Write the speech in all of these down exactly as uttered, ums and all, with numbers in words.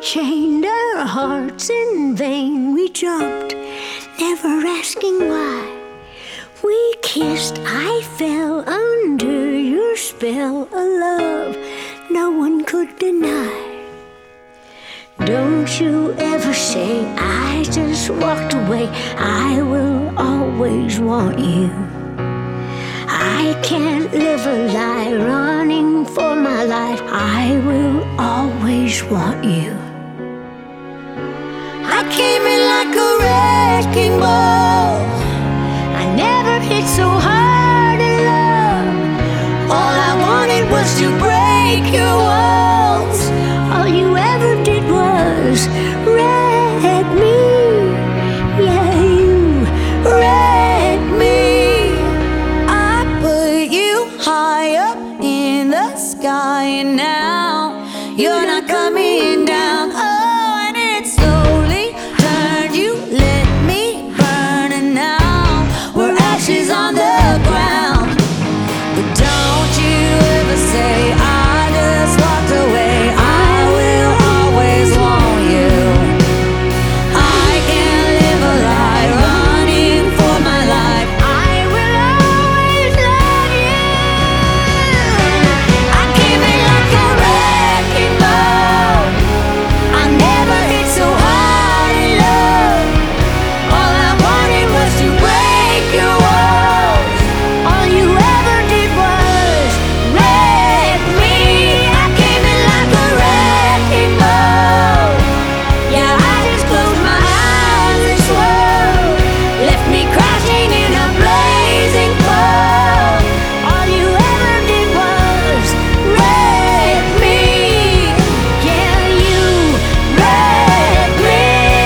chained our hearts in vain. We jumped, never asking why. We kissed, I fell under your spell, a love no one could deny. Don't you ever say I just walked away. I will always want you. I can't live a lie running for my life. I will always want you. I came in like a wrecking ball. I never hit so hard in love. All I wanted was to break your walls. All you ever did was wreck me. Yeah, you wrecked me. I put you high up in the sky, and now you're not coming down. Oh, and it slowly turned. You let me burn, and now we're ashes on the ground. But don't you ever say I just walked away. I will always want you. I can't live a lie running for my life. I will always love you. I came in like a wrecking ball. I never hit so hard in love. All I wanted was to break your walls. All you ever did was wreck me. I came in like a wrecking ball. Yeah, I just closed my eyes and swore. Left me crashing in a blazing fall. All you ever did was wreck me. Yeah, you wrecked me.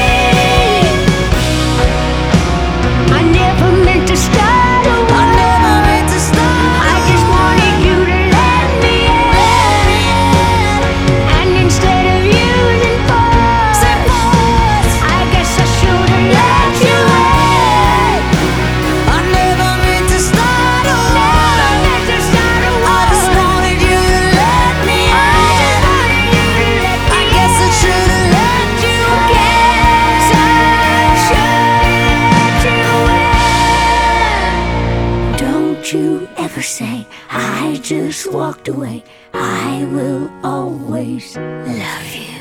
I never meant to start a war. I never meant to start. I just wanted you to let me in. And instead of using force, I guess I should have let you in. I never meant to start a war. Never meant to start a war. I just wanted you to let me in. I just wanted you to let me in. I guess I should have let you in. Guess I should have let you in. Don't you ever say I just walked away. I will always love you.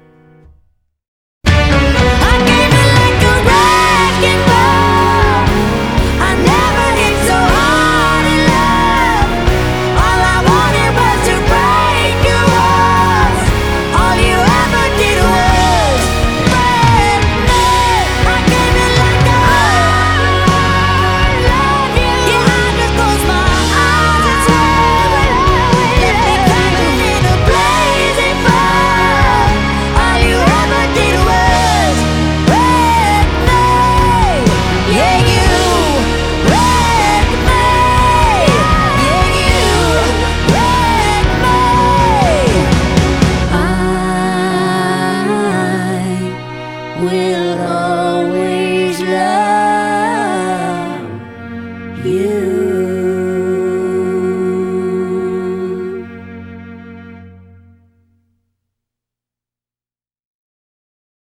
I came in like a wrecking ball. I never hit so hard in love. All I wanted was to break your walls. All you ever did was break me. I came in like a love you. Yeah, I just closed my eyes and swore. Let me crashing in a blazing fall. All you ever did was wreck me. Yeah, you wrecked me. Yeah, you wrecked me. I will